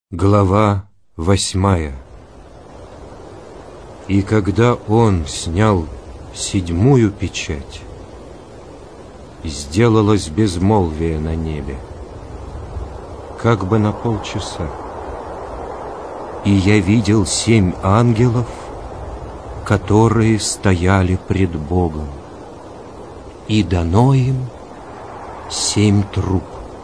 Глава 8. И когда он снял 7-ю печать, сделалось безмолвие на небе, как бы на полчаса. И я видел 7 ангелов, которые стояли пред Богом, и дано им 7 труб.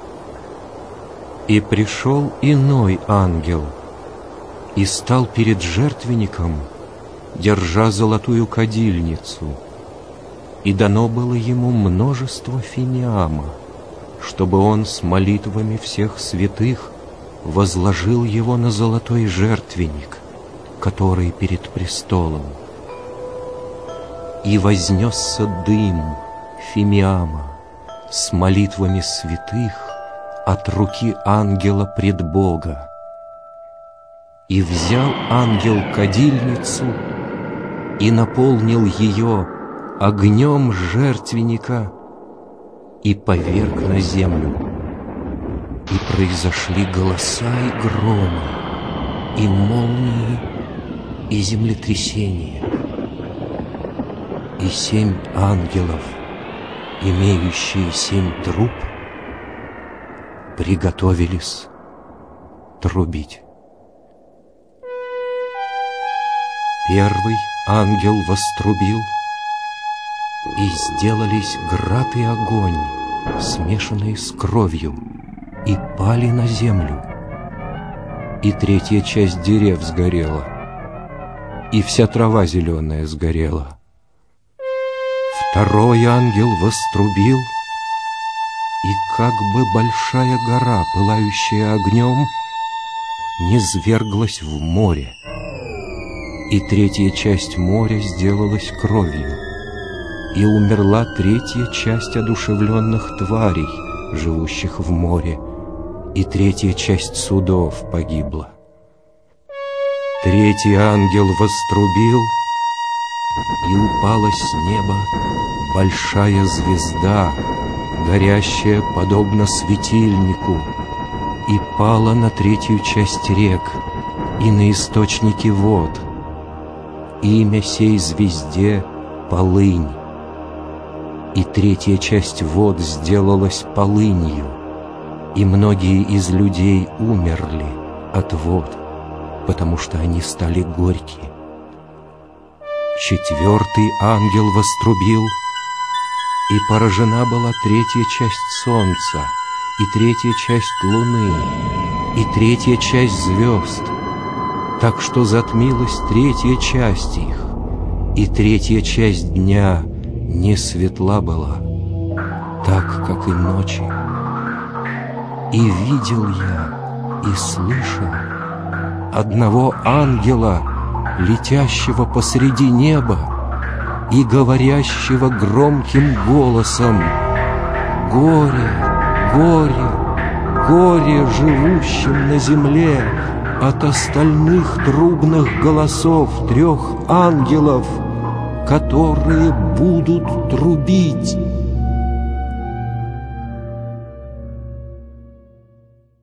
И пришел иной ангел и стал перед жертвенником, держа золотую кадильницу, и дано было ему множество фимиама, чтобы он с молитвами всех святых возложил его на золотой жертвенник, который перед престолом. И вознесся дым фимиама с молитвами святых от руки ангела пред Бога. И взял ангел кадильницу и наполнил ее огнем жертвенника и поверг на землю. И произошли голоса и громы, и молнии, и землетрясения. И 7 ангелов, имеющие 7 труб, приготовились трубить. Первый ангел вострубил, и сделались град и огонь, смешанные с кровью, и пали на землю. И 3-я часть дерев сгорела, и вся трава зеленая сгорела. Второй ангел вострубил, и как бы большая гора, пылающая огнем, низверглась в море, и 3-я часть моря сделалась кровью, и умерла 3-я часть одушевленных тварей, живущих в море, и 3-я часть судов погибла. 3-й ангел вострубил, и упала с неба большая звезда, горящая подобно светильнику, и пала на 3-ю часть рек и на источники вод. Имя сей звезде — Полынь. И 3-я часть вод сделалась полынью, и многие из людей умерли от вод, потому что они стали горькие. 4-й ангел вострубил, и поражена была 3-я часть солнца, и 3-я часть луны, и 3-я часть звезд, так что затмилась 3-я часть их, и 3-я часть дня не светла была, так, как и ночи. И видел я, и слышал одного ангела, летящего посреди неба, и говорящего громким голосом: «Горе, горе, горе живущим на земле от остальных трубных голосов 3 ангелов, которые будут трубить».